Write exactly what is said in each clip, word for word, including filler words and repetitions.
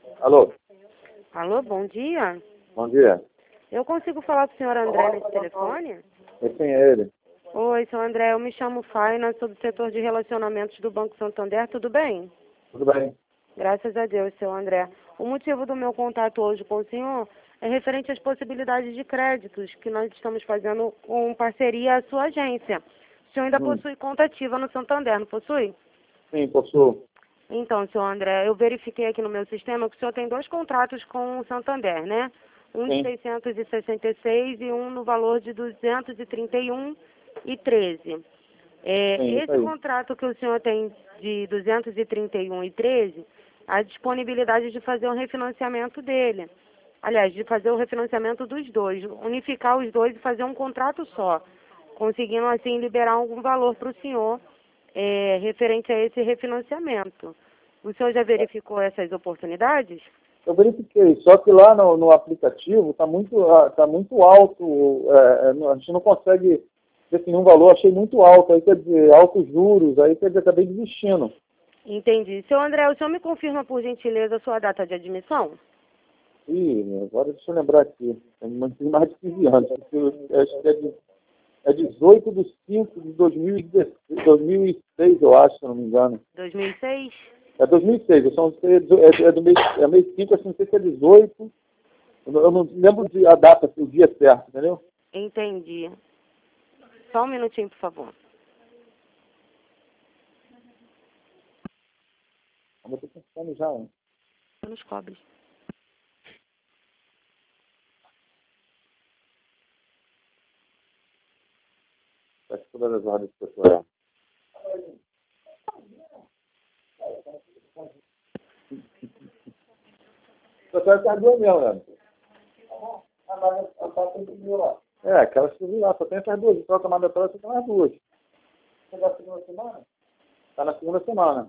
Alô? Alô, bom dia. Bom dia. Eu consigo falar com o senhor André nesse telefone? Quem é ele? Oi, senhor André, eu me chamo Faina, sou do setor de relacionamentos do Banco Santander, tudo bem? Tudo bem? Graças a Deus, senhor André. O motivo do meu contato hoje com o senhor é referente às possibilidades de créditos que nós estamos fazendo com parceria à sua agência. O senhor ainda Hum. possui conta ativa no Santander, não possui? Sim, possuo. Então, senhor André, eu verifiquei aqui no meu sistema que o senhor tem dois contratos com o Santander, né? Um de Sim. seiscentos e sessenta e seis e um no valor de duzentos e trinta e um e treze. É, Sim, isso esse aí. contrato que o senhor tem de duzentos e trinta e um e treze, a disponibilidade de fazer um refinanciamento dele. Aliás, de fazer o refinanciamento dos dois, unificar os dois e fazer um contrato só, conseguindo assim liberar algum valor para o senhor é, referente a esse refinanciamento. O senhor já verificou essas oportunidades? Eu verifiquei, só que lá no, no aplicativo está muito, ah, tá muito alto, é, é, a gente não consegue definir um valor, achei muito alto, aí quer dizer, altos juros, aí quer dizer, acabei desistindo. Entendi. Seu André, o senhor me confirma, por gentileza, a sua data de admissão? Ih, agora deixa eu lembrar aqui, tem mais de quinze anos, porque eu acho que é, de, é dezoito de cinco de dois mil e dezesseis, dois mil e seis, eu acho, se eu não me engano. dois mil e seis? É dois mil e seis, eu só não sei, é, é do mês, é mês cinco, acho que não sei se é dezoito, eu não, eu não lembro de, a data, o dia certo, entendeu? Entendi. Só um minutinho, por favor. Eu estou pensando já, hein? Nos cobres. Acho que todas as ordens que eu estou. Só tem essas duas mesmo, né? É, aquelas que eu vi lá, só tem essas duas. Só a tomada toda, só tem as duas. Você está na segunda semana? Está na segunda semana.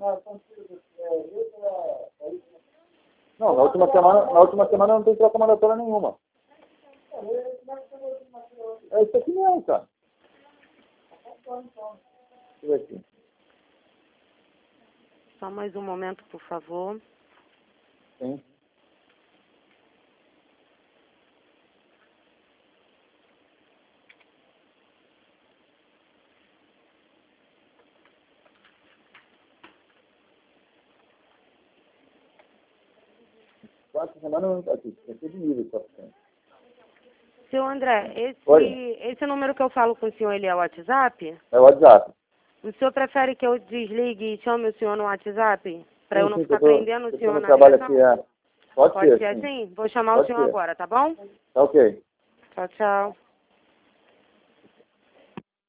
Não, na última semana, na última semana não tem troca mandatória nenhuma. É isso aqui mesmo, cara. Deixa eu ver aqui. Só mais um momento, por favor. Sim. Quatro semanas não está aqui. Tem tudo nível, só que tem. Seu André, esse, Oi. esse número que eu falo com o senhor, ele é o WhatsApp? É o WhatsApp. O senhor prefere que eu desligue e chame o senhor no WhatsApp? Para eu Sim, não sim, ficar eu tô, prendendo o eu tô senhor no na trabalho ligação? aqui, é. Pode, Pode ser, ser sim. assim? Vou chamar o Pode senhor ser. agora, tá bom? Tá ok. Tchau, tchau.